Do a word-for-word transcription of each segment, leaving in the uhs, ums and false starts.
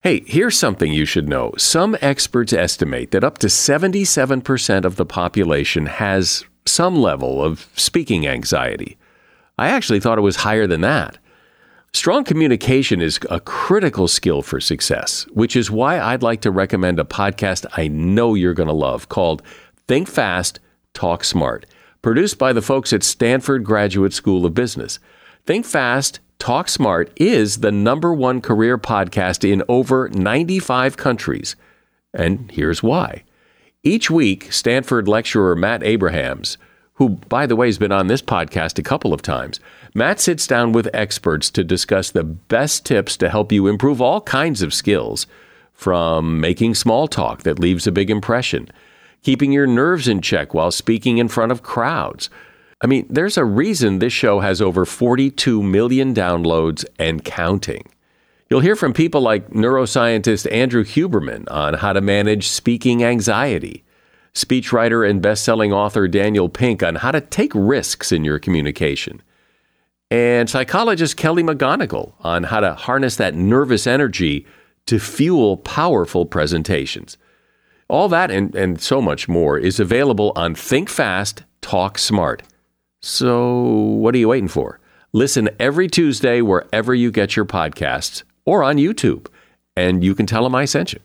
Hey, here's something you should know. Some experts estimate that up to seventy-seven percent of the population has some level of speaking anxiety. I actually thought it was higher than that. Strong communication is a critical skill for success, which is why I'd like to recommend a podcast I know you're going to love called Think Fast, Talk Smart, produced by the folks at Stanford Graduate School of Business. Think Fast, Talk Smart is the number one career podcast in over ninety-five countries. And here's why. Each week, Stanford lecturer Matt Abrahams, who, by the way, has been on this podcast a couple of times, Matt sits down with experts to discuss the best tips to help you improve all kinds of skills, from making small talk that leaves a big impression, keeping your nerves in check while speaking in front of crowds. I mean, there's a reason this show has over forty-two million downloads and counting. You'll hear from people like neuroscientist Andrew Huberman on how to manage speaking anxiety, speechwriter and best-selling author Daniel Pink on how to take risks in your communication, and psychologist Kelly McGonigal on how to harness that nervous energy to fuel powerful presentations. All that and, and so much more is available on Think Fast, Talk Smart. So what are you waiting for? Listen every Tuesday wherever you get your podcasts or on YouTube, and you can tell them I sent you.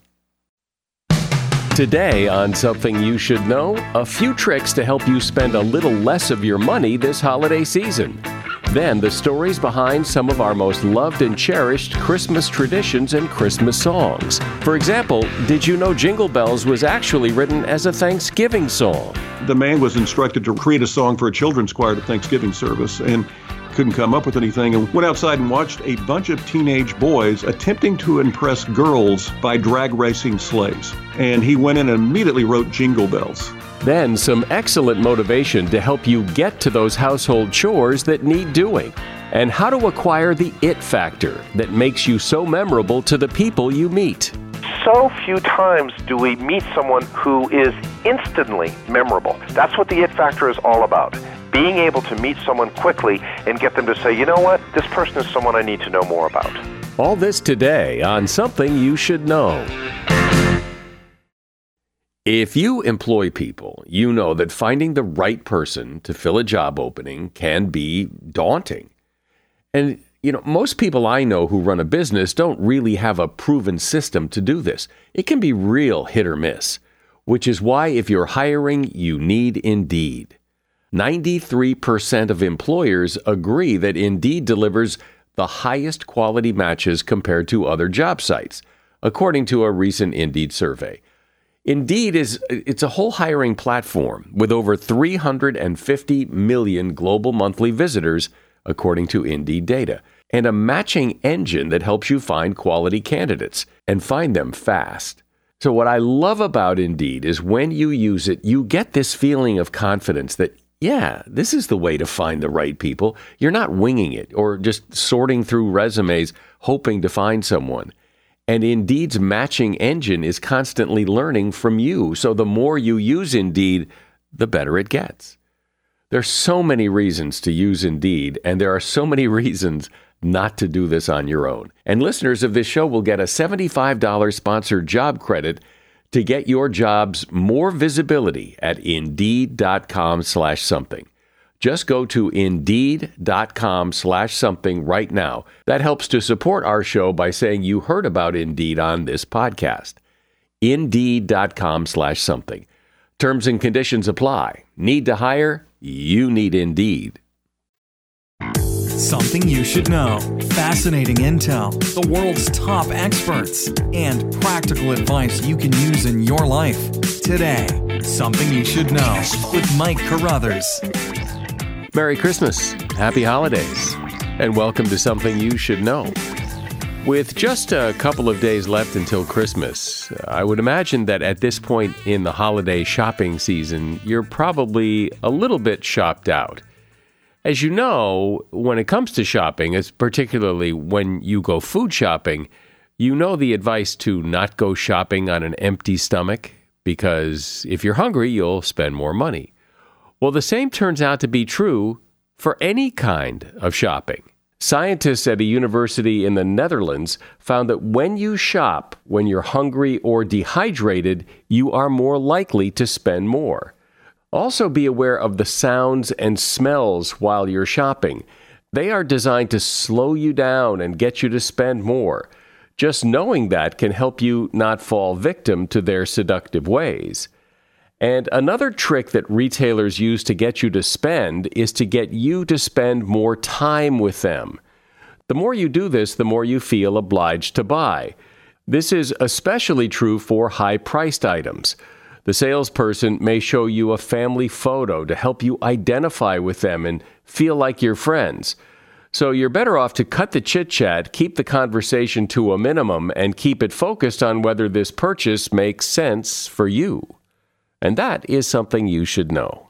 Today on Something You Should Know, a few tricks to help you spend a little less of your money this holiday season. Then the stories behind some of our most loved and cherished Christmas traditions and Christmas songs. For example, did you know Jingle Bells was actually written as a Thanksgiving song? The man was instructed to create a song for a children's choir at Thanksgiving service and couldn't come up with anything and went outside and watched a bunch of teenage boys attempting to impress girls by drag racing sleighs. And he went in and immediately wrote Jingle Bells. Then some excellent motivation to help you get to those household chores that need doing, and how to acquire the it factor that makes you so memorable to the people you meet. So few times do we meet someone who is instantly memorable. That's what the it factor is all about. Being able to meet someone quickly and get them to say, you know what, this person is someone I need to know more about. All this today on Something You Should Know. If you employ people, you know that finding the right person to fill a job opening can be daunting. And, you know, most people I know who run a business don't really have a proven system to do this. It can be real hit or miss, which is why if you're hiring, you need Indeed. ninety-three percent of employers agree that Indeed delivers the highest quality matches compared to other job sites, according to a recent Indeed survey. Indeed is it's a whole hiring platform with over three hundred fifty million global monthly visitors, according to Indeed data, and a matching engine that helps you find quality candidates and find them fast. So what I love about Indeed is when you use it, you get this feeling of confidence that, yeah, this is the way to find the right people. You're not winging it or just sorting through resumes hoping to find someone. And Indeed's matching engine is constantly learning from you. So the more you use Indeed, the better it gets. There's so many reasons to use Indeed, and there are so many reasons not to do this on your own. And listeners of this show will get a seventy-five dollars sponsored job credit to get your jobs more visibility at Indeed.com slash something. Just go to Indeed.com slash something right now. That helps to support our show by saying you heard about Indeed on this podcast. Indeed.com slash something. Terms and conditions apply. Need to hire? You need Indeed. Something you should know. Fascinating intel, the world's top experts, and practical advice you can use in your life. Today, Something You Should Know with Mike Carruthers. Merry Christmas, Happy Holidays, and welcome to Something You Should Know. With just a couple of days left until Christmas, I would imagine that at this point in the holiday shopping season, you're probably a little bit shopped out. As you know, when it comes to shopping, as particularly when you go food shopping, you know the advice to not go shopping on an empty stomach, because if you're hungry, you'll spend more money. Well, the same turns out to be true for any kind of shopping. Scientists at a university in the Netherlands found that when you shop, when you're hungry or dehydrated, you are more likely to spend more. Also be aware of the sounds and smells while you're shopping. They are designed to slow you down and get you to spend more. Just knowing that can help you not fall victim to their seductive ways. And another trick that retailers use to get you to spend is to get you to spend more time with them. The more you do this, the more you feel obliged to buy. This is especially true for high-priced items. The salesperson may show you a family photo to help you identify with them and feel like you're friends. So you're better off to cut the chit-chat, keep the conversation to a minimum, and keep it focused on whether this purchase makes sense for you. And that is something you should know.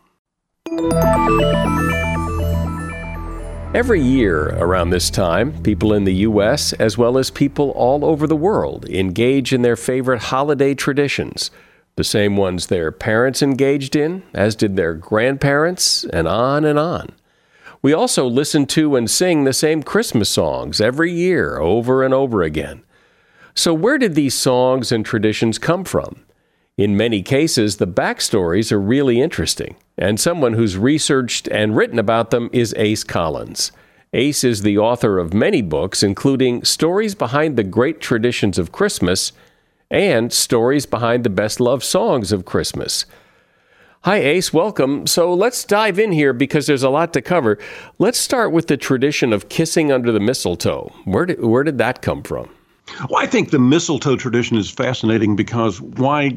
Every year around this time, people in the U S as well as people all over the world engage in their favorite holiday traditions, the same ones their parents engaged in, as did their grandparents, and on and on. We also listen to and sing the same Christmas songs every year over and over again. So where did these songs and traditions come from? In many cases, the backstories are really interesting, and someone who's researched and written about them is Ace Collins. Ace is the author of many books, including Stories Behind the Great Traditions of Christmas and Stories Behind the Best-Loved Songs of Christmas. Hi, Ace. Welcome. So let's dive in here because there's a lot to cover. Let's start with the tradition of kissing under the mistletoe. Where did, where did that come from? Well, I think the mistletoe tradition is fascinating because why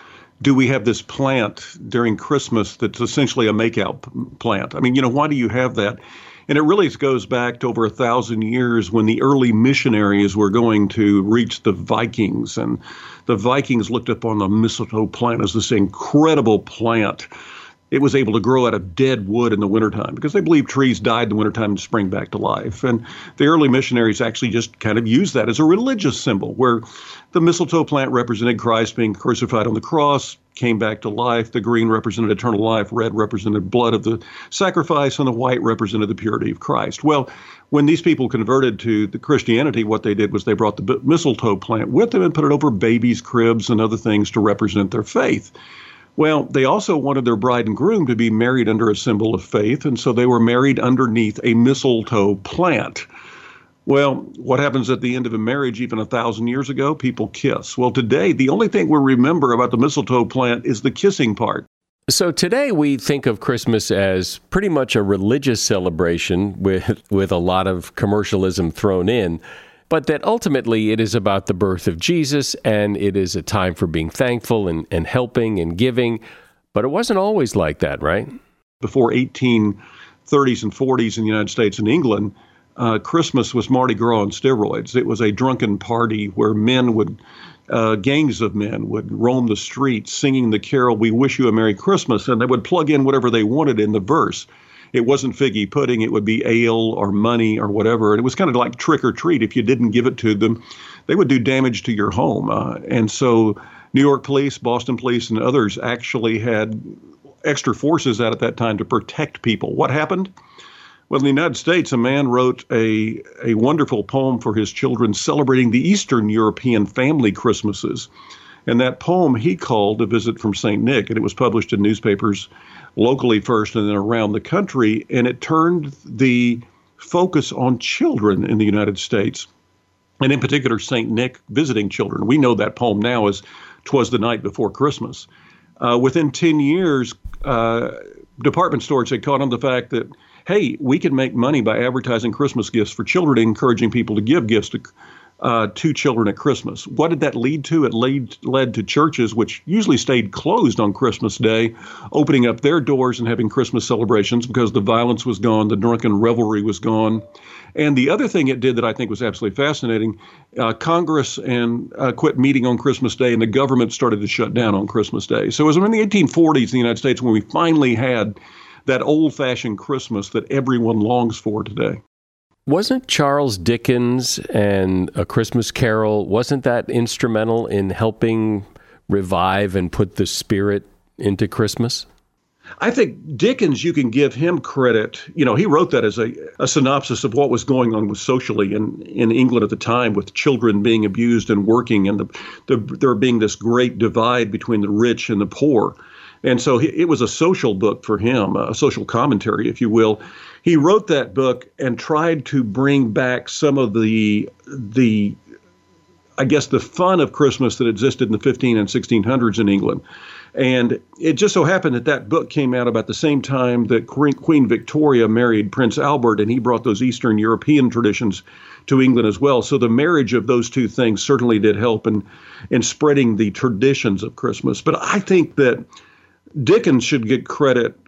do we have this plant during Christmas that's essentially a makeout plant? I mean, you know, why do you have that? And it really goes back to over a thousand years when the early missionaries were going to reach the Vikings. And the Vikings looked upon the mistletoe plant as this incredible plant. It was able to grow out of dead wood in the wintertime because they believed trees died in the wintertime and spring back to life. And the early missionaries actually just kind of used that as a religious symbol where the mistletoe plant represented Christ being crucified on the cross, came back to life. The green represented eternal life, red represented blood of the sacrifice, and the white represented the purity of Christ. Well, when these people converted to the Christianity, what they did was they brought the mistletoe plant with them and put it over babies' cribs and other things to represent their faith. Well, they also wanted their bride and groom to be married under a symbol of faith, and so they were married underneath a mistletoe plant. Well, what happens at the end of a marriage even a thousand years ago? People kiss. Well, today, the only thing we remember about the mistletoe plant is the kissing part. So today we think of Christmas as pretty much a religious celebration with, with a lot of commercialism thrown in, but that ultimately it is about the birth of Jesus, and it is a time for being thankful and, and helping and giving. But it wasn't always like that, right? Before eighteen thirties and forties in the United States and England, uh, Christmas was Mardi Gras on steroids. It was a drunken party where men would, uh, gangs of men would roam the streets singing the carol, "We Wish You a Merry Christmas," and they would plug in whatever they wanted in the verse. It wasn't figgy pudding. It would be ale or money or whatever. And it was kind of like trick or treat. If you didn't give it to them, they would do damage to your home. Uh, and so New York police, Boston police, and others actually had extra forces out at that time to protect people. What happened? Well, in the United States, a man wrote a, a wonderful poem for his children celebrating the Eastern European family Christmases. And that poem he called A Visit from Saint Nick, and it was published in newspapers locally first and then around the country, and it turned the focus on children in the United States, and in particular Saint Nick visiting children. We know that poem now as "'Twas the Night Before Christmas." Uh, within ten years, uh, department stores had caught on the fact that, hey, we can make money by advertising Christmas gifts for children, encouraging people to give gifts to Uh, to children at Christmas. What did that lead to? It lead, led to churches, which usually stayed closed on Christmas Day, opening up their doors and having Christmas celebrations because the violence was gone, the drunken revelry was gone. And the other thing it did that I think was absolutely fascinating, uh, Congress and uh, quit meeting on Christmas Day, and the government started to shut down on Christmas Day. So it was in the eighteen forties in the United States when we finally had that old-fashioned Christmas that everyone longs for today. Wasn't Charles Dickens and A Christmas Carol, wasn't that instrumental in helping revive and put the spirit into Christmas? I think Dickens, you can give him credit. You know, he wrote that as a, a synopsis of what was going on with socially in, in England at the time, with children being abused and working, and the, the, there being this great divide between the rich and the poor. And so he, it was a social book for him, a social commentary, if you will. He wrote that book and tried to bring back some of the the I guess, the fun of Christmas that existed in the fifteen and sixteen hundreds in England. And it just so happened that that book came out about the same time that Queen Victoria married Prince Albert, and he brought those Eastern European traditions to England as well. So the marriage of those two things certainly did help in, in spreading the traditions of Christmas. But I think that Dickens should get credit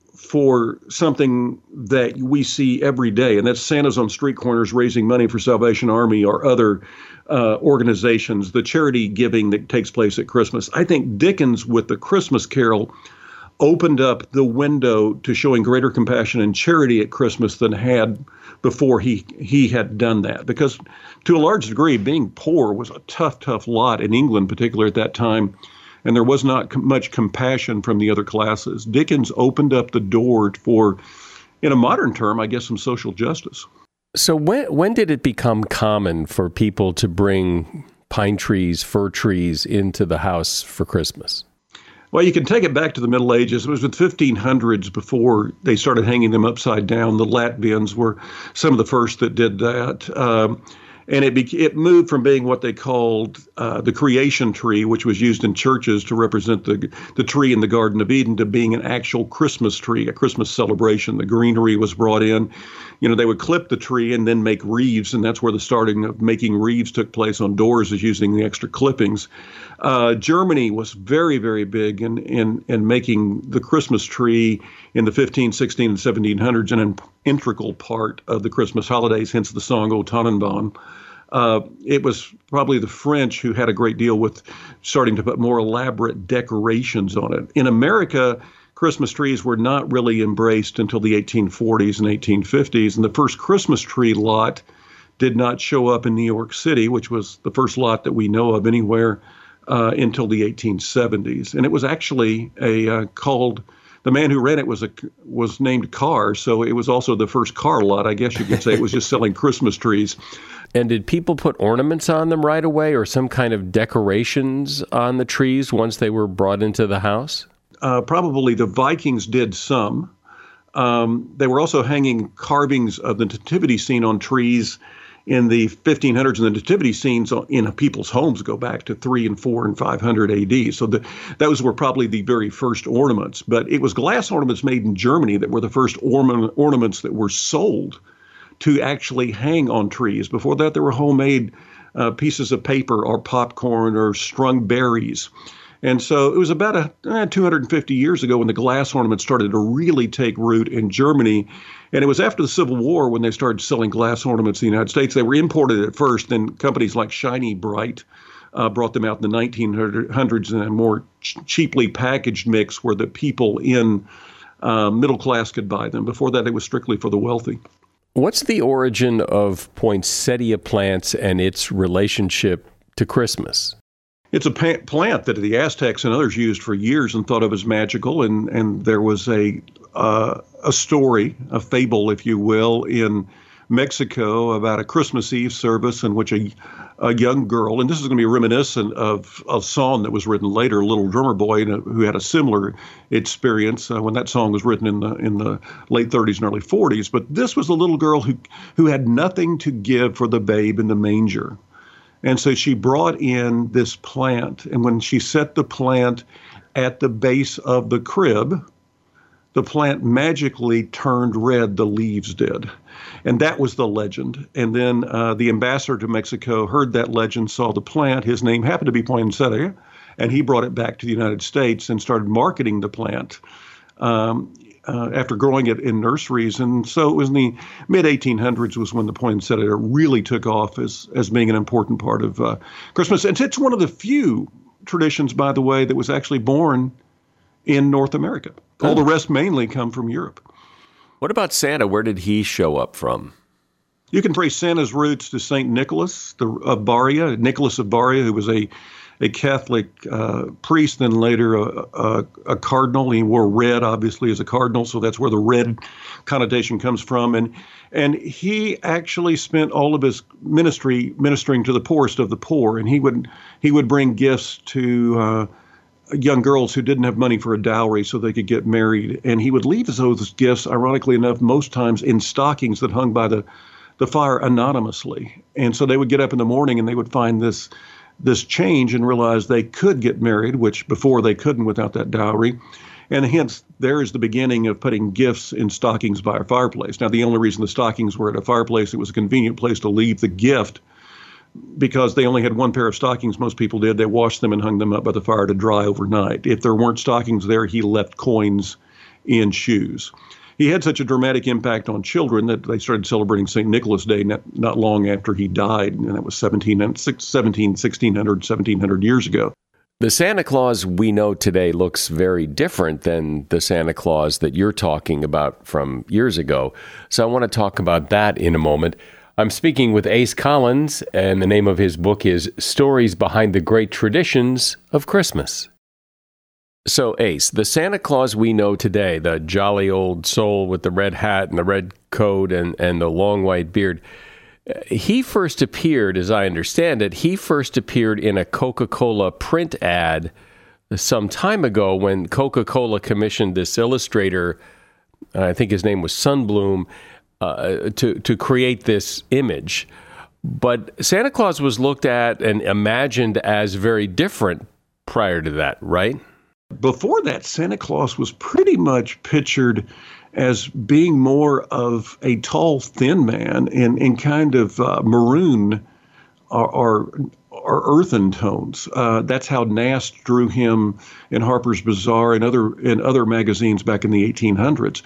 for something that we see every day, and that's Santa's on street corners raising money for Salvation Army or other uh, organizations, the charity giving that takes place at Christmas. I think Dickens, with the Christmas Carol, opened up the window to showing greater compassion and charity at Christmas than had before he he had done that. Because to a large degree, being poor was a tough, tough lot in England, particularly at that time. And there was not com- much compassion from the other classes. Dickens opened up the door for, in a modern term, I guess, some social justice. So when when did it become common for people to bring pine trees, fir trees into the house for Christmas? Well, you can take it back to the Middle Ages. It was the fifteen hundreds before they started hanging them upside down. The Latvians were some of the first that did that. Um, And it be, it moved from being what they called uh, the creation tree, which was used in churches to represent the the tree in the Garden of Eden, to being an actual Christmas tree, a Christmas celebration. The greenery was brought in. You know, they would clip the tree and then make wreaths, and that's where the starting of making wreaths took place on doors, is using the extra clippings. Uh, Germany was very, very big in, in, in making the Christmas tree in the fifteen, sixteen, and seventeen hundreds an integral part of the Christmas holidays, hence the song O Tannenbaum. Uh, it was probably the French who had a great deal with starting to put more elaborate decorations on it. In America, Christmas trees were not really embraced until the eighteen forties and eighteen fifties, and the first Christmas tree lot did not show up in New York City, which was the first lot that we know of anywhere, uh, until the eighteen seventies. And it was actually a uh, called, the man who ran it was a was named Carr, so it was also the first car lot, I guess you could say. It was just selling Christmas trees. And did people put ornaments on them right away, or some kind of decorations on the trees once they were brought into the house? Uh, probably the Vikings did some. Um, they were also hanging carvings of the nativity scene on trees in the fifteen hundreds, and the nativity scenes in people's homes go back to three and four and five hundred A D. So the, those were probably the very first ornaments. But it was glass ornaments made in Germany that were the first ornament, ornaments that were sold to actually hang on trees. Before that, there were homemade uh, pieces of paper or popcorn or strung berries. And so it was about a, eh, two hundred fifty years ago when the glass ornament started to really take root in Germany. And it was after the Civil War when they started selling glass ornaments in the United States. They were imported at first, then companies like Shiny Bright uh, brought them out in the nineteen hundreds in a more ch- cheaply packaged mix where the people in uh, middle class could buy them. Before that, it was strictly for the wealthy. What's the origin of poinsettia plants and its relationship to Christmas? It's a pa- plant that the Aztecs and others used for years and thought of as magical. And, and there was a uh, a story, a fable, if you will, in Mexico about a Christmas Eve service in which a, a young girl, and this is going to be reminiscent of a song that was written later, Little Drummer Boy, who had a similar experience uh, when that song was written in the in the late thirties and early forties. But this was a little girl who who had nothing to give for the babe in the manger. And so she brought in this plant, and when she set the plant at the base of the crib, the plant magically turned red, the leaves did. And that was the legend. And then uh, the ambassador to Mexico heard that legend, saw the plant. His name happened to be poinsettia, and he brought it back to the United States and started marketing the plant um, uh, after growing it in nurseries. And so it was in the mid eighteen hundreds was when the poinsettia really took off as, as being an important part of uh, Christmas. And it's one of the few traditions, by the way, that was actually born in North America. All the rest mainly come from Europe. What about Santa? Where did he show up from? You can trace Santa's roots to Saint Nicholas the, of Baria, Nicholas of Baria, who was a a Catholic uh, priest, then later a, a, a cardinal. He wore red, obviously, as a cardinal, so that's where the red connotation comes from. And and he actually spent all of his ministry ministering to the poorest of the poor, and he would he would bring gifts to uh, young girls who didn't have money for a dowry so they could get married. And he would leave those gifts, ironically enough, most times in stockings that hung by the, the fire anonymously. And so they would get up in the morning and they would find this this change and realize they could get married, which before they couldn't without that dowry. And hence, there is the beginning of putting gifts in stockings by a fireplace. Now, the only reason the stockings were at a fireplace, it was a convenient place to leave the gift because they only had one pair of stockings. Most people did. They washed them and hung them up by the fire to dry overnight. If there weren't stockings there, he left coins in shoes. He had such a dramatic impact on children that they started celebrating Saint Nicholas Day not, not long after he died, and that was seventeen, sixteen hundred, seventeen hundred years ago. The Santa Claus we know today looks very different than the Santa Claus that you're talking about from years ago. So I want to talk about that in a moment. I'm speaking with Ace Collins, and the name of his book is Stories Behind the Great Traditions of Christmas. So, Ace, the Santa Claus we know today, the jolly old soul with the red hat and the red coat and, and the long white beard, he first appeared, as I understand it, he first appeared in a Coca-Cola print ad some time ago when Coca-Cola commissioned this illustrator, I think his name was Sunbloom, uh, to, to create this image. But Santa Claus was looked at and imagined as very different prior to that, right? Before that, Santa Claus was pretty much pictured as being more of a tall, thin man in, in kind of uh, maroon or, or, or earthen tones. Uh, that's how Nast drew him in Harper's Bazaar and other in other magazines back in the eighteen hundreds.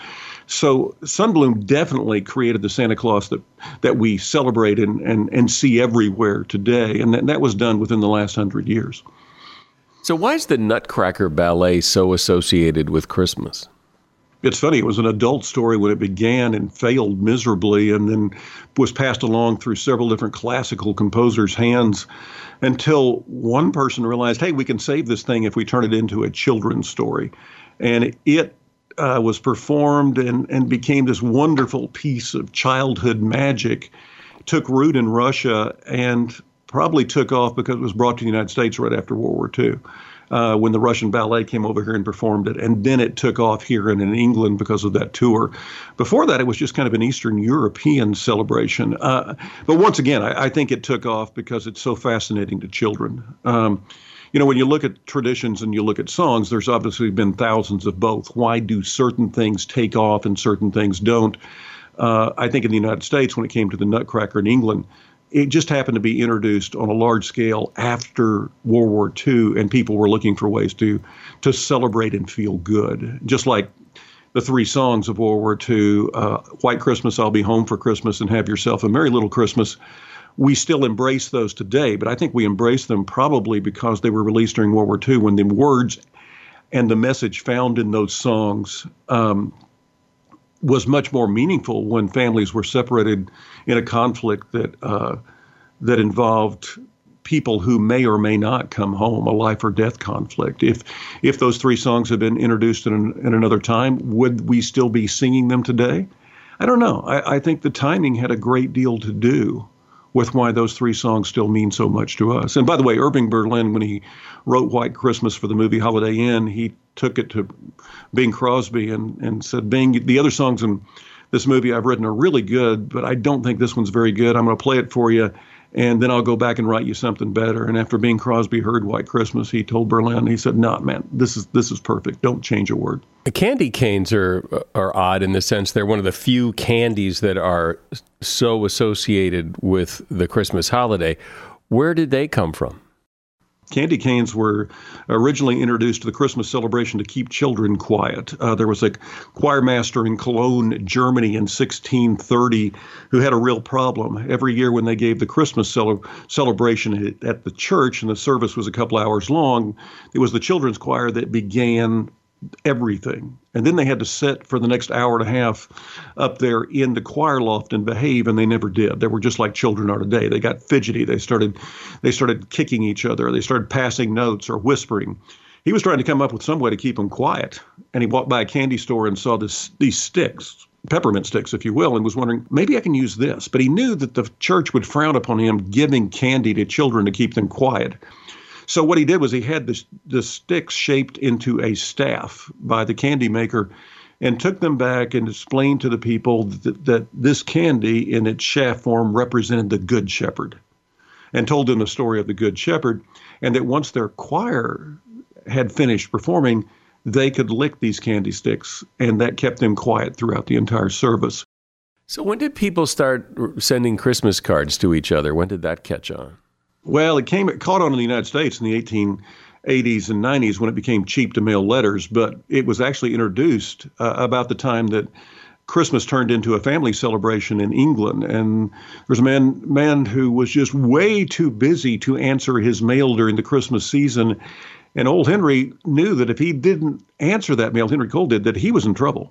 So Sunbloom definitely created the Santa Claus that, that we celebrate and, and, and see everywhere today, and that, that was done within the last hundred years. So why is the Nutcracker Ballet so associated with Christmas? It's funny, it was an adult story when it began and failed miserably and then was passed along through several different classical composers' hands until one person realized, hey, we can save this thing if we turn it into a children's story. And it uh, was performed and, and became this wonderful piece of childhood magic, took root in Russia, and probably took off because it was brought to the United States right after World War Two, uh, when the Russian ballet came over here and performed it. And then it took off here and in England because of that tour. Before that, it was just kind of an Eastern European celebration. Uh, but once again, I, I think it took off because it's so fascinating to children. Um, you know, when you look at traditions and you look at songs, there's obviously been thousands of both. Why do certain things take off and certain things don't? Uh, I think in the United States, when it came to the Nutcracker in England, it just happened to be introduced on a large scale after World War Two, and people were looking for ways to to celebrate and feel good. Just like the three songs of World War Two, uh, White Christmas, I'll Be Home for Christmas, and Have Yourself a Merry Little Christmas. We still embrace those today, but I think we embrace them probably because they were released during World War Two when the words and the message found in those songs um, was much more meaningful when families were separated in a conflict that uh, that involved people who may or may not come home, a life or death conflict. If if those three songs had been introduced in, in another time, would we still be singing them today? I don't know. I, I think the timing had a great deal to do with why those three songs still mean so much to us. And by the way, Irving Berlin, when he wrote White Christmas for the movie Holiday Inn, he took it to Bing Crosby and, and said, Bing, the other songs in this movie I've written are really good, but I don't think this one's very good. I'm going to play it for you, and then I'll go back and write you something better. And after Bing Crosby heard White Christmas, he told Berlin, he said, nah, man, this is this is perfect. Don't change a word. The candy canes are are odd in the sense they're one of the few candies that are so associated with the Christmas holiday. Where did they come from? Candy canes were originally introduced to the Christmas celebration to keep children quiet. Uh, there was a choir master in Cologne, Germany in sixteen thirty who had a real problem. Every year when they gave the Christmas cele- celebration at the church and the service was a couple hours long, it was the children's choir that began everything. And then they had to sit for the next hour and a half up there in the choir loft and behave, and they never did. They were just like children are today. They got fidgety. They started, they started kicking each other. They started passing notes or whispering. He was trying to come up with some way to keep them quiet. And he walked by a candy store and saw this, these sticks, peppermint sticks, if you will, and was wondering, maybe I can use this. But he knew that the church would frown upon him giving candy to children to keep them quiet. So what he did was he had the, the sticks shaped into a staff by the candy maker and took them back and explained to the people that, that this candy in its shaft form represented the Good Shepherd, and told them the story of the Good Shepherd, and that once their choir had finished performing, they could lick these candy sticks, and that kept them quiet throughout the entire service. So when did people start sending Christmas cards to each other? When did that catch on? Well, it came it caught on in the United States in the eighteen eighties and nineties when it became cheap to mail letters, but it was actually introduced uh, about the time that Christmas turned into a family celebration in England. And there's a man man who was just way too busy to answer his mail during the Christmas season. And old Henry knew that if he didn't answer that mail, Henry Cole did, that he was in trouble,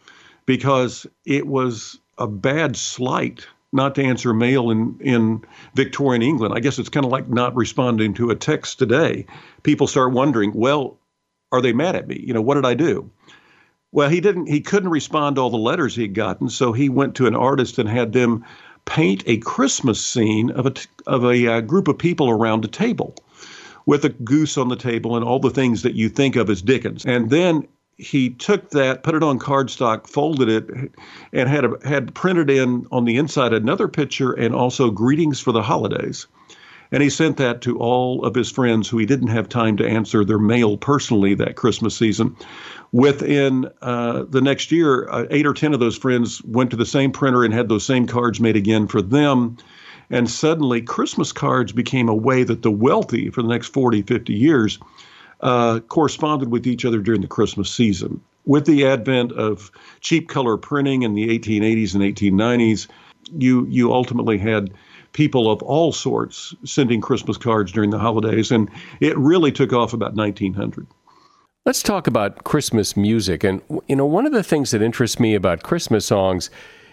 because it was a bad slight not to answer mail in, in Victorian England. I guess it's kind of like not responding to a text today. People start wondering, well, are they mad at me? You know, what did I do? Well, he didn't. He couldn't respond to all the letters he'd gotten, so he went to an artist and had them paint a Christmas scene of a of a uh, group of people around a table, with a goose on the table and all the things that you think of as Dickens. And then he took that, put it on cardstock, folded it, and had a, had printed in on the inside another picture and also greetings for the holidays. And he sent that to all of his friends who he didn't have time to answer their mail personally that Christmas season. Within uh, the next year, uh, eight or ten of those friends went to the same printer and had those same cards made again for them. And suddenly, Christmas cards became a way that the wealthy, for the next forty, fifty years, uh, corresponded with each other during the Christmas season. With the advent of cheap color printing in the eighteen eighties and eighteen nineties, you you ultimately had people of all sorts sending Christmas cards during the holidays, and it really took off about nineteen hundred. Let's talk about Christmas music. And, you know, one of the things that interests me about Christmas songs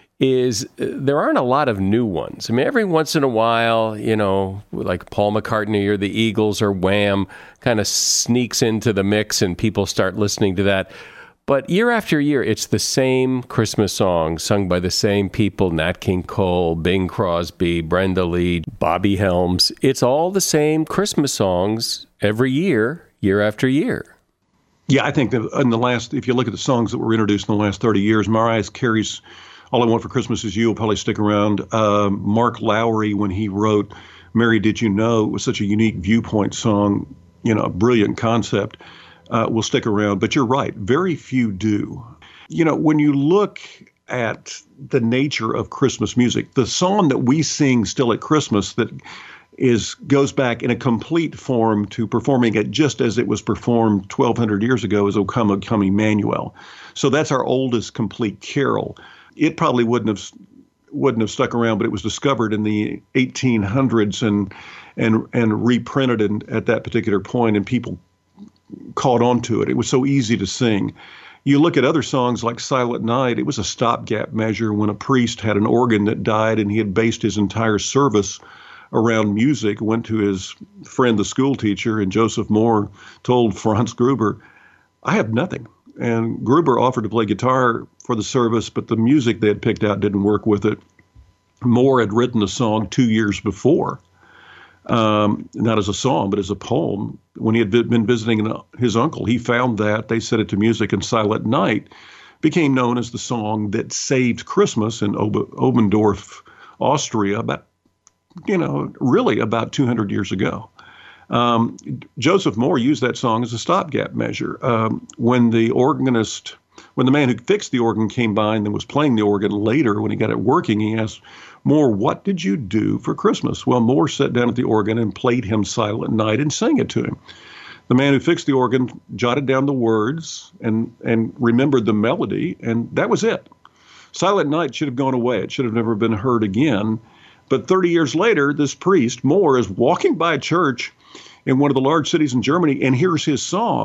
is there aren't a lot of new ones. I mean, every once in a while, you know, like Paul McCartney or the Eagles or Wham kind of sneaks into the mix and people start listening to that. But year after year, it's the same Christmas songs sung by the same people: Nat King Cole, Bing Crosby, Brenda Lee, Bobby Helms. It's all the same Christmas songs every year, year after year. Yeah, I think that in the last, if you look at the songs that were introduced in the last thirty years, Mariah Carey's All I Want for Christmas Is You will probably stick around. Um, Mark Lowry, when he wrote Mary Did You Know, it was such a unique viewpoint song, you know, a brilliant concept, uh, will stick around. But you're right, very few do. You know, when you look at the nature of Christmas music, the song that we sing still at Christmas that is goes back in a complete form to performing it just as it was performed twelve hundred years ago is O Come, O Come Emmanuel. So that's our oldest complete carol. It probably wouldn't have wouldn't have stuck around, but it was discovered in the eighteen hundreds and and and reprinted in, at that particular point, and people caught on to it. It was so easy to sing. You look at other songs like Silent Night, it was a stopgap measure when a priest had an organ that died and he had based his entire service around music, went to his friend, the school teacher, and Joseph Moore told Franz Gruber, I have nothing. And Gruber offered to play guitar for the service, but the music they had picked out didn't work with it. Moore had written a song two years before, um, not as a song, but as a poem. When he had been visiting his uncle, he found that, they set it to music, and Silent Night became known as the song that saved Christmas in Ob- Obendorf, Austria, about you know, really about two hundred years ago. Um, Joseph Moore used that song as a stopgap measure. Um, when the organist, when the man who fixed the organ came by and then was playing the organ later, when he got it working, he asked Moore, what did you do for Christmas? Well, Moore sat down at the organ and played him Silent Night and sang it to him. The man who fixed the organ jotted down the words and, and remembered the melody, and that was it. Silent Night should have gone away. It should have never been heard again. But thirty years later, this priest, Moore, is walking by a church in one of the large cities in Germany and hears his song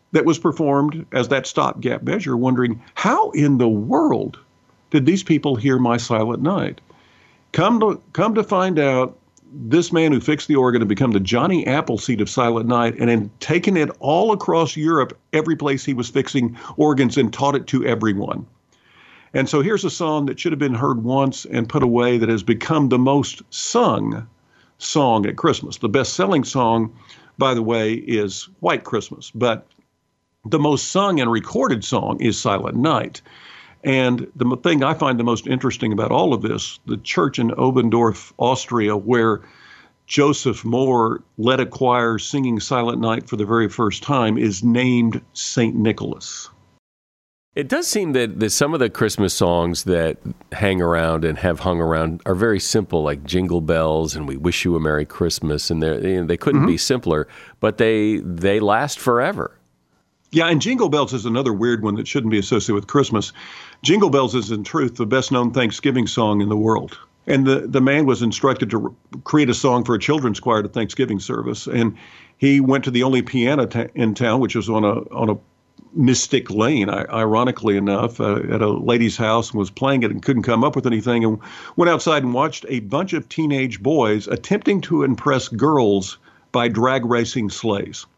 that was performed as that stopgap measure, wondering, how in the world did these people hear My Silent Night? Come to, come to find out, this man who fixed the organ had become the Johnny Appleseed of Silent Night and had taken it all across Europe, every place he was fixing organs, and taught it to everyone. And so here's a song that should have been heard once and put away that has become the most sung song at Christmas. The best-selling song, by the way, is White Christmas, but the most sung and recorded song is Silent Night. And the thing I find the most interesting about all of this, the church in Obendorf, Austria, where Joseph Mohr led a choir singing Silent Night for the very first time, is named Saint Nicholas. It does seem that, that some of the Christmas songs that hang around and have hung around are very simple, like Jingle Bells and We Wish You a Merry Christmas, and you know, they couldn't mm-hmm. be simpler, but they they last forever. Yeah, and Jingle Bells is another weird one that shouldn't be associated with Christmas. Jingle Bells is, in truth, the best-known Thanksgiving song in the world. And the, the man was instructed to re- create a song for a children's choir at a Thanksgiving service. And he went to the only piano ta- in town, which was on a on a mystic lane, I, ironically enough, uh, at a lady's house, and was playing it and couldn't come up with anything, and went outside and watched a bunch of teenage boys attempting to impress girls by drag racing sleighs.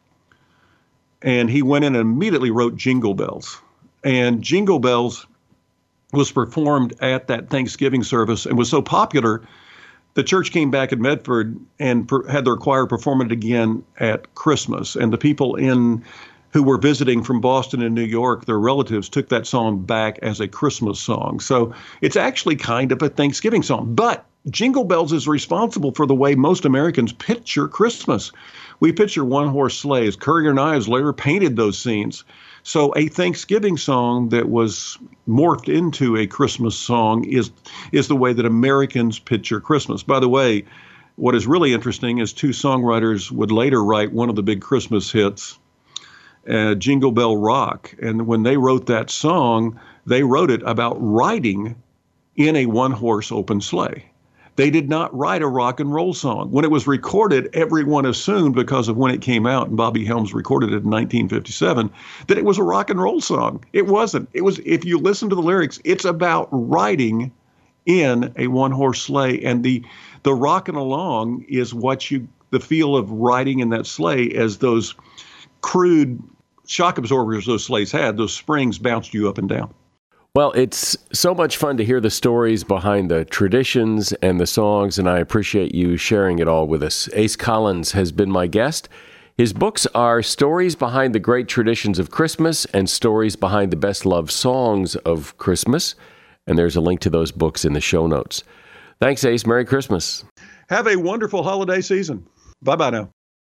And he went in and immediately wrote Jingle Bells. And Jingle Bells was performed at that Thanksgiving service and was so popular, the church came back in Medford and per- had their choir perform it again at Christmas. And the people in who were visiting from Boston and New York, their relatives, took that song back as a Christmas song. So it's actually kind of a Thanksgiving song. But Jingle Bells is responsible for the way most Americans picture Christmas. We picture one-horse sleighs. Currier and Ives later painted those scenes. So a Thanksgiving song that was morphed into a Christmas song is is the way that Americans picture Christmas. By the way, what is really interesting is two songwriters would later write one of the big Christmas hits, uh, Jingle Bell Rock. And when they wrote that song, they wrote it about riding in a one-horse open sleigh. They did not write a rock and roll song. When it was recorded, everyone assumed, because of when it came out, and Bobby Helms recorded it in nineteen fifty-seven, that it was a rock and roll song. It wasn't. It was, if you listen to the lyrics, it's about riding in a one-horse sleigh. And the the rocking along is what you, the feel of riding in that sleigh, as those crude shock absorbers those sleighs had, those springs bounced you up and down. Well, it's so much fun to hear the stories behind the traditions and the songs, and I appreciate you sharing it all with us. Ace Collins has been my guest. His books are Stories Behind the Great Traditions of Christmas and Stories Behind the Best Loved Songs of Christmas, and there's a link to those books in the show notes. Thanks, Ace. Merry Christmas. Have a wonderful holiday season. Bye-bye now.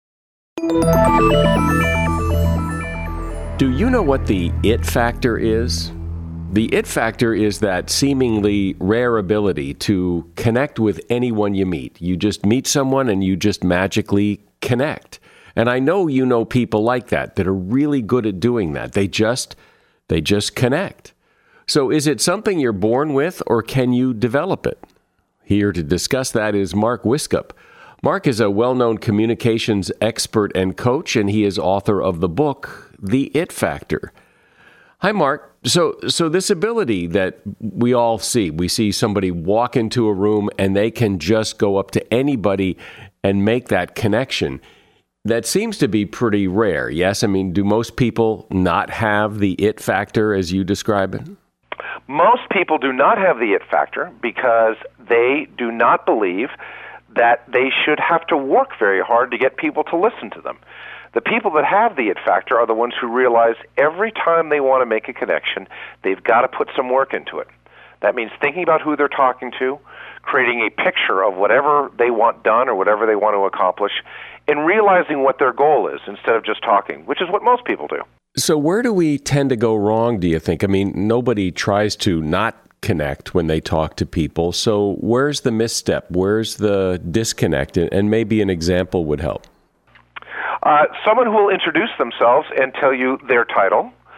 Do you know what the it factor is? The it factor is that seemingly rare ability to connect with anyone you meet. You just meet someone and you just magically connect. And I know you know people like that, that are really good at doing that. They just, they just connect. So is it something you're born with, or can you develop it? Here to discuss that is Mark Wiskup. Mark is a well-known communications expert and coach, and he is author of the book, The It Factor. Hi, Mark. So so this ability that we all see, we see somebody walk into a room and they can just go up to anybody and make that connection. That seems to be pretty rare, yes? I mean, do most people not have the it factor as you describe it? Most people do not have the it factor because they do not believe that they should have to work very hard to get people to listen to them. The people that have the it factor are the ones who realize every time they want to make a connection, they've got to put some work into it. That means thinking about who they're talking to, creating a picture of whatever they want done or whatever they want to accomplish, and realizing what their goal is instead of just talking, which is what most people do. So where do we tend to go wrong, do you think? I mean, nobody tries to not connect when they talk to people. So where's the misstep? Where's the disconnect? And maybe an example would help. Uh, someone who will introduce themselves and tell you their title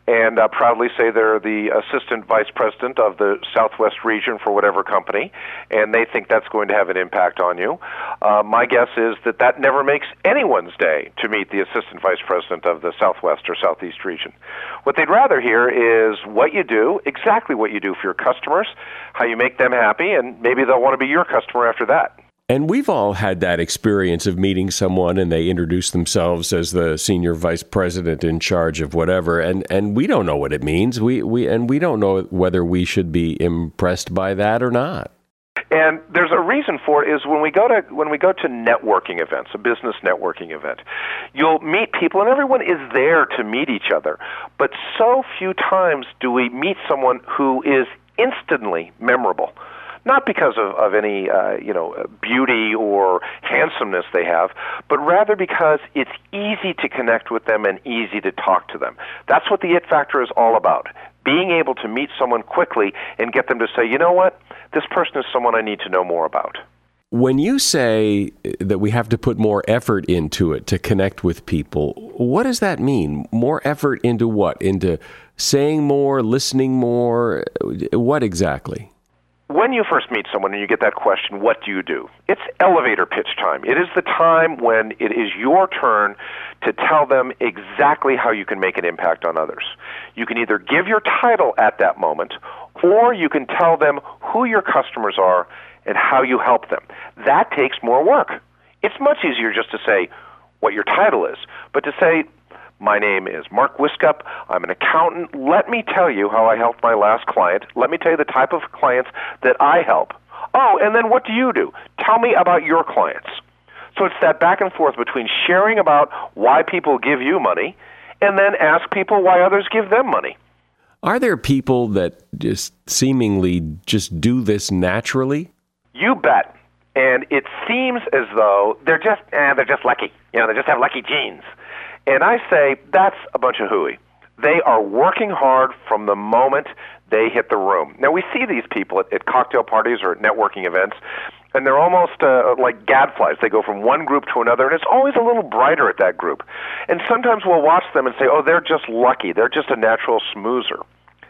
and uh, proudly say they're the assistant vice president of the Southwest region for whatever company, and they think that's going to have an impact on you. Uh, my guess is that that never makes anyone's day to meet the assistant vice president of the Southwest or Southeast region. What they'd rather hear is what you do, exactly what you do for your customers, how you make them happy, and maybe they'll want to be your customer after that. And we've all had that experience of meeting someone and they introduce themselves as the senior vice president in charge of whatever, and, and we don't know what it means. We we and we don't know whether we should be impressed by that or not. And there's a reason for it is when we go to when we go to networking events, a business networking event, you'll meet people and everyone is there to meet each other. But so few times do we meet someone who is instantly memorable. Not because of, of any, uh, you know, beauty or handsomeness they have, but rather because it's easy to connect with them and easy to talk to them. That's what the it factor is all about. Being able to meet someone quickly and get them to say, you know what, this person is someone I need to know more about. When you say that we have to put more effort into it to connect with people, what does that mean? More effort into what? Into saying more, listening more? What exactly? When you first meet someone and you get that question, what do you do? It's elevator pitch time. It is the time when it is your turn to tell them exactly how you can make an impact on others. You can either give your title at that moment, or you can tell them who your customers are and how you help them. That takes more work. It's much easier just to say what your title is, but to say, my name is Mark Wiskup. I'm an accountant. Let me tell you how I helped my last client. Let me tell you the type of clients that I help. Oh, and then what do you do? Tell me about your clients. So it's that back and forth between sharing about why people give you money and then ask people why others give them money. Are there people that just seemingly just do this naturally? You bet. And it seems as though they're just, eh, they're just lucky. You know, they just have lucky genes. And I say that's a bunch of hooey. They are working hard from the moment they hit the room. Now, we see these people at, at cocktail parties or at networking events, and they're almost uh, like gadflies. They go from one group to another, and it's always a little brighter at that group. And sometimes we'll watch them and say, oh, they're just lucky. They're just a natural smoozer.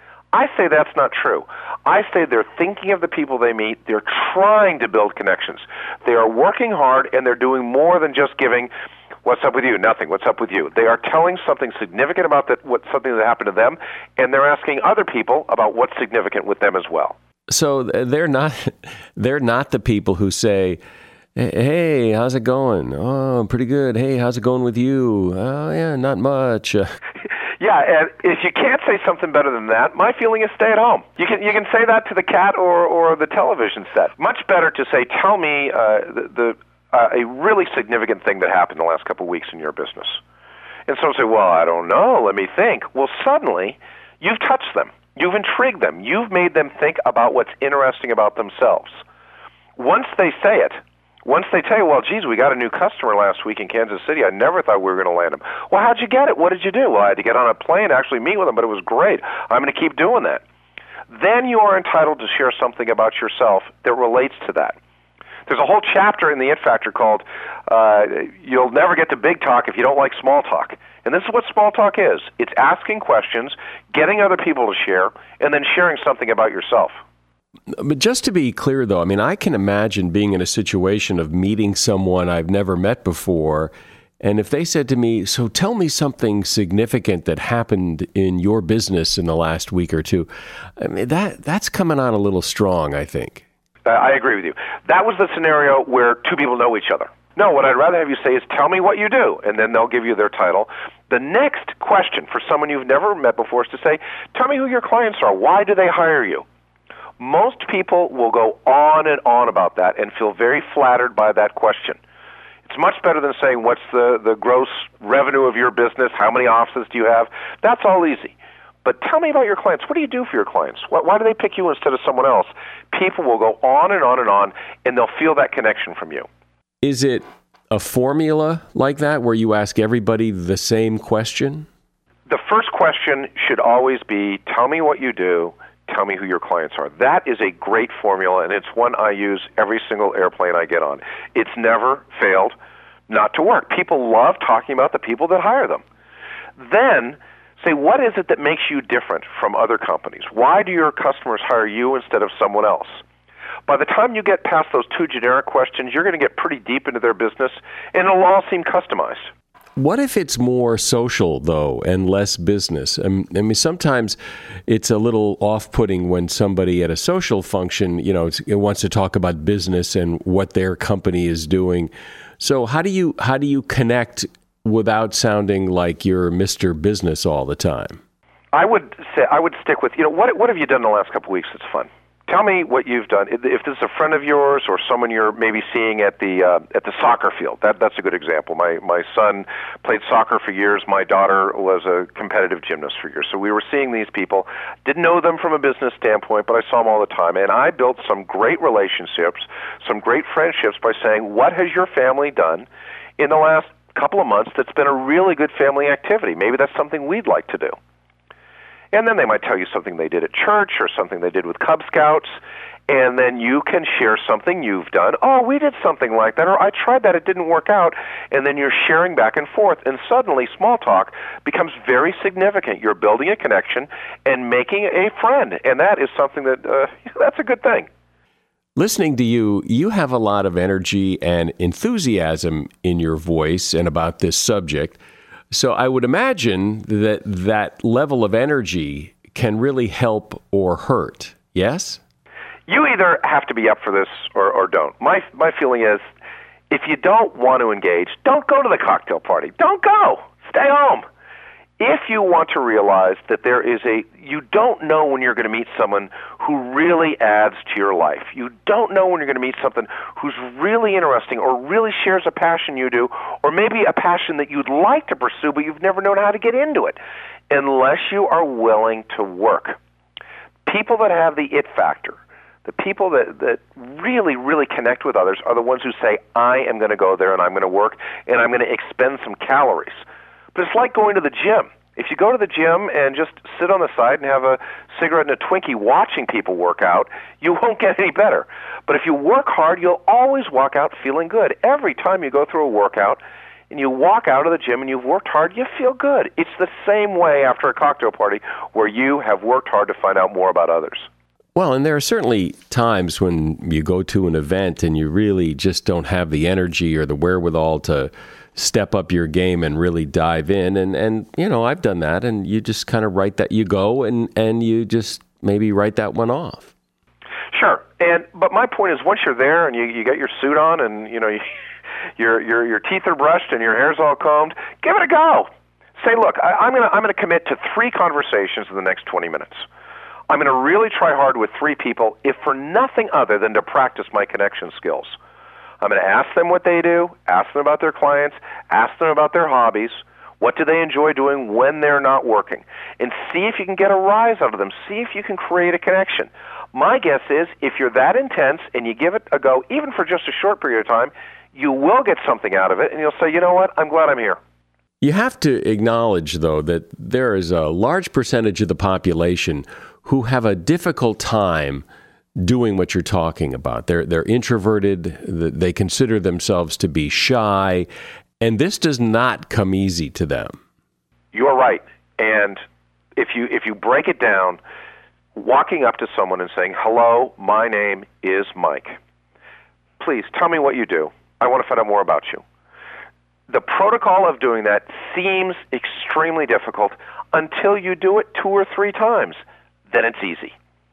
I say that's not true. I say they're thinking of the people they meet. They're trying to build connections. They are working hard, and they're doing more than just giving, what's up with you? Nothing. What's up with you? They are telling something significant about that, what something that happened to them, and they're asking other people about what's significant with them as well. So they're not they're not the people who say, hey, how's it going? Oh, pretty good. Hey, how's it going with you? Oh, yeah, not much. Yeah, and if you can't say something better than that, my feeling is stay at home. You can you can say that to the cat or, or the television set. Much better to say, tell me uh, the, the uh, a really significant thing that happened the last couple of weeks in your business. And some say, well, I don't know, let me think. Well, suddenly, you've touched them. You've intrigued them. You've made them think about what's interesting about themselves. Once they say it, once they tell you, well, geez, we got a new customer last week in Kansas City. I never thought we were going to land him. Well, how'd you get it? What did you do? Well, I had to get on a plane to actually meet with him, but it was great. I'm going to keep doing that. Then you are entitled to share something about yourself that relates to that. There's a whole chapter in the It Factor called uh, You'll Never Get to Big Talk If You Don't Like Small Talk. And this is what small talk is. It's asking questions, getting other people to share, and then sharing something about yourself. But just to be clear, though, I mean, I can imagine being in a situation of meeting someone I've never met before, and if they said to me, so tell me something significant that happened in your business in the last week or two, I mean, that that's coming on a little strong, I think. Uh, I agree with you. That was the scenario where two people know each other. No, what I'd rather have you say is, tell me what you do, and then they'll give you their title. The next question for someone you've never met before is to say, tell me who your clients are. Why do they hire you? Most people will go on and on about that and feel very flattered by that question. It's much better than saying, what's the, the gross revenue of your business? How many offices do you have? That's all easy. But tell me about your clients. What do you do for your clients? Why, why do they pick you instead of someone else? People will go on and on and on, and they'll feel that connection from you. Is it a formula like that where you ask everybody the same question? The first question should always be, tell me what you do, tell me who your clients are. That is a great formula, and it's one I use every single airplane I get on. It's never failed not to work. People love talking about the people that hire them. Then Say, what is it that makes you different from other companies? Why do your customers hire you instead of someone else? By the time you get past those two generic questions, you're going to get pretty deep into their business, and it'll all seem customized. What if it's more social, though, and less business? I mean, sometimes it's a little off-putting when somebody at a social function, you know, wants to talk about business and what their company is doing. So how do you how do you connect without sounding like you're Mister Business all the time? I would say I would stick with, you know, what what have you done in the last couple of weeks that's fun? Tell me what you've done. If this is a friend of yours or someone you're maybe seeing at the uh, at the soccer field, that that's a good example. My my son played soccer for years. My daughter was a competitive gymnast for years. So we were seeing these people. Didn't know them from a business standpoint, but I saw them all the time. And I built some great relationships, some great friendships by saying, what has your family done in the last couple of months that's been a really good family activity? Maybe that's something we'd like to do. And then they might tell you something they did at church or something they did with Cub Scouts, and then you can share something you've done. Oh, we did something like that, or I tried that, it didn't work out, and then you're sharing back and forth, and suddenly small talk becomes very significant. You're building a connection and making a friend, and that is something that, uh, that's a good thing. Listening to you, you have a lot of energy and enthusiasm in your voice and about this subject. So I would imagine that that level of energy can really help or hurt, yes? You either have to be up for this or, or don't. My my feeling is, if you don't want to engage, don't go to the cocktail party. Don't go. Stay home. If you want to realize that there is a, you don't know when you're going to meet someone who really adds to your life. You don't know when you're going to meet someone who's really interesting or really shares a passion you do, or maybe a passion that you'd like to pursue, but you've never known how to get into it, unless you are willing to work. People that have the it factor, the people that, that really, really connect with others are the ones who say, I am going to go there and I'm going to work and I'm going to expend some calories. But it's like going to the gym. If you go to the gym and just sit on the side and have a cigarette and a Twinkie watching people work out, you won't get any better. But if you work hard, you'll always walk out feeling good. Every time you go through a workout and you walk out of the gym and you've worked hard, you feel good. It's the same way after a cocktail party where you have worked hard to find out more about others. Well, and there are certainly times when you go to an event and you really just don't have the energy or the wherewithal to step up your game and really dive in. And, and you know, I've done that. And you just kind of write that, you go and, and you just maybe write that one off. Sure. And but my point is, once you're there and you, you get your suit on and, you know, you, your your your teeth are brushed and your hair's all combed, give it a go. Say, look, I, I'm going to I'm going to commit to three conversations in the next twenty minutes. I'm going to really try hard with three people, if for nothing other than to practice my connection skills. I'm going to ask them what they do, ask them about their clients, ask them about their hobbies, what do they enjoy doing when they're not working, and see if you can get a rise out of them, see if you can create a connection. My guess is if you're that intense and you give it a go, even for just a short period of time, you will get something out of it, and you'll say, you know what, I'm glad I'm here. You have to acknowledge, though, that there is a large percentage of the population who have a difficult time doing what you're talking about. They're they're introverted, they consider themselves to be shy, and this does not come easy to them. You're right. And if you if you break it down, walking up to someone and saying, hello, my name is Mike. Please tell me what you do. I want to find out more about you. The protocol of doing that seems extremely difficult until you do it two or three times. Then it's easy.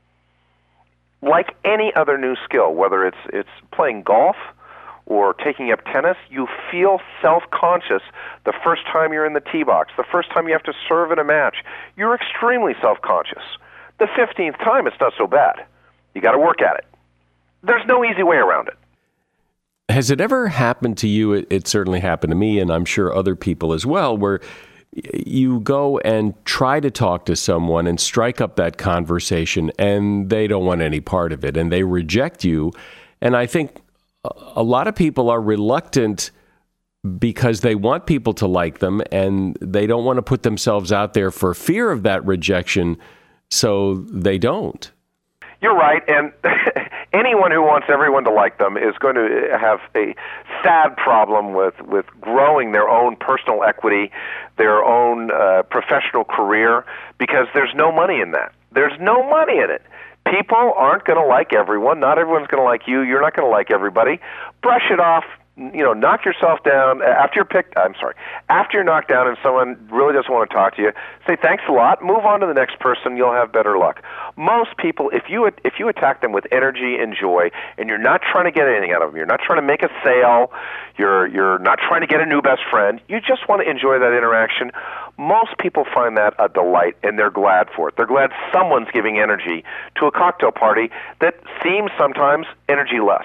Like any other new skill, whether it's it's playing golf or taking up tennis, you feel self-conscious the first time you're in the tee box, the first time you have to serve in a match. You're extremely self-conscious. The fifteenth time, it's not so bad. You got to work at it. There's no easy way around it. Has it ever happened to you? It, it certainly happened to me, and I'm sure other people as well, where you go and try to talk to someone and strike up that conversation, and they don't want any part of it, and they reject you. And I think a lot of people are reluctant because they want people to like them, and they don't want to put themselves out there for fear of that rejection, so they don't. You're right, and anyone who wants everyone to like them is going to have a sad problem with, with growing their own personal equity, their own uh, professional career, because there's no money in that. There's no money in it. People aren't going to like everyone. Not everyone's going to like you. You're not going to like everybody. Brush it off. You know, knock yourself down after you're picked. I'm sorry. After you're knocked down and someone really doesn't want to talk to you, say thanks a lot. Move on to the next person. You'll have better luck. Most people, if you if you attack them with energy and joy, and you're not trying to get anything out of them, you're not trying to make a sale, you're you're not trying to get a new best friend. You just want to enjoy that interaction. Most people find that a delight, and they're glad for it. They're glad someone's giving energy to a cocktail party that seems sometimes energy-less.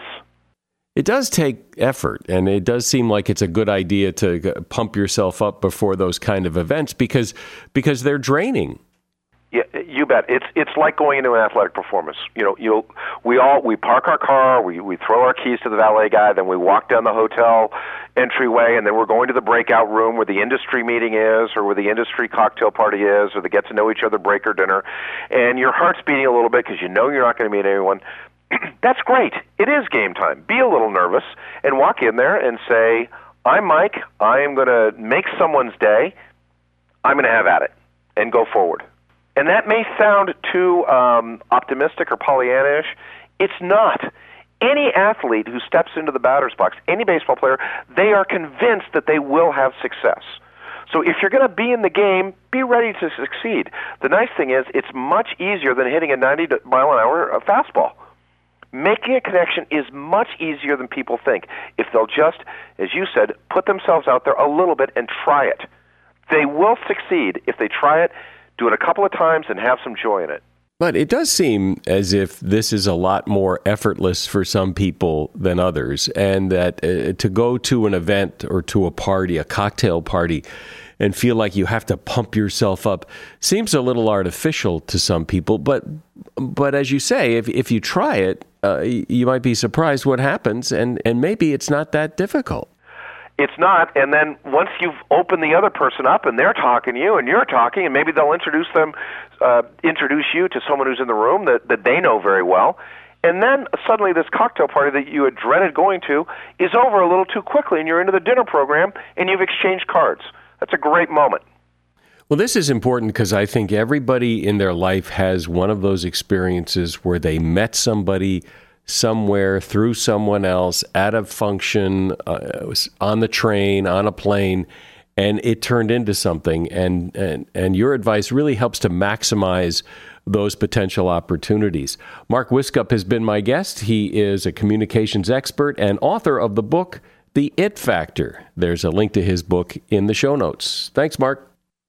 It does take effort, and it does seem like it's a good idea to pump yourself up before those kind of events because because they're draining. Yeah, you bet. It's it's like going into an athletic performance. You know, you we all we park our car, we we throw our keys to the valet guy, then we walk down the hotel entryway, and then we're going to the breakout room where the industry meeting is, or where the industry cocktail party is, or the get to know each other breaker dinner, and your heart's beating a little bit because you know you're not going to meet anyone. That's great. It is game time. Be a little nervous and walk in there and say, I'm Mike. I am going to make someone's day. I'm going to have at it and go forward. And that may sound too um, optimistic or Pollyannish. It's not. Any athlete who steps into the batter's box, any baseball player, they are convinced that they will have success. So if you're going to be in the game, be ready to succeed. The nice thing is it's much easier than hitting a ninety mile an hour fastball. Making a connection is much easier than people think if they'll just, as you said, put themselves out there a little bit and try it. They will succeed if they try it, do it a couple of times, and have some joy in it. But it does seem as if this is a lot more effortless for some people than others, and that uh, to go to an event or to a party, a cocktail party, and feel like you have to pump yourself up seems a little artificial to some people. But but as you say, if if you try it, uh, you might be surprised what happens, and, and maybe it's not that difficult. It's not, and then once you've opened the other person up and they're talking to you and you're talking, and maybe they'll introduce them, uh, introduce you to someone who's in the room that, that they know very well, and then suddenly this cocktail party that you had dreaded going to is over a little too quickly, and you're into the dinner program and you've exchanged cards. That's a great moment. Well, this is important because I think everybody in their life has one of those experiences where they met somebody somewhere through someone else at a function, uh, on the train, on a plane, and it turned into something. And, and, and your advice really helps to maximize those potential opportunities. Mark Wiskup has been my guest. He is a communications expert and author of the book, The It Factor. There's a link to his book in the show notes. Thanks, Mark.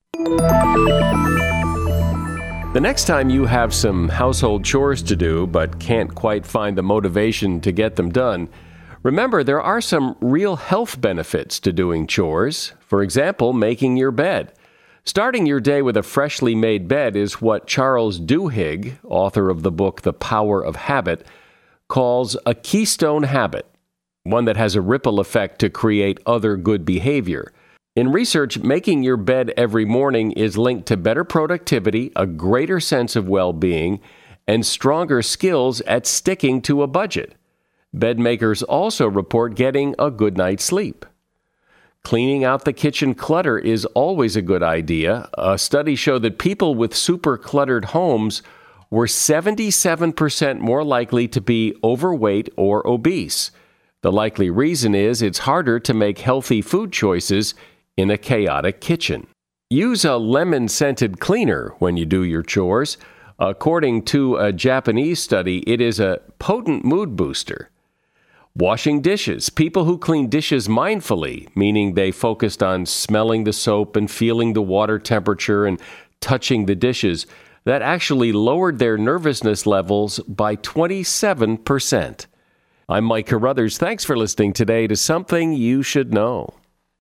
The next time you have some household chores to do but can't quite find the motivation to get them done, remember there are some real health benefits to doing chores. For example, making your bed. Starting your day with a freshly made bed is what Charles Duhigg, author of the book The Power of Habit, calls a keystone habit, one that has a ripple effect to create other good behavior. In research, making your bed every morning is linked to better productivity, a greater sense of well-being, and stronger skills at sticking to a budget. Bed makers also report getting a good night's sleep. Cleaning out the kitchen clutter is always a good idea. A study showed that people with super cluttered homes were seventy-seven percent more likely to be overweight or obese. The likely reason is it's harder to make healthy food choices in a chaotic kitchen. Use a lemon-scented cleaner when you do your chores. According to a Japanese study, it is a potent mood booster. Washing dishes. People who clean dishes mindfully, meaning they focused on smelling the soap and feeling the water temperature and touching the dishes, that actually lowered their nervousness levels by twenty-seven percent. I'm Mike Carruthers. Thanks for listening today to Something You Should Know.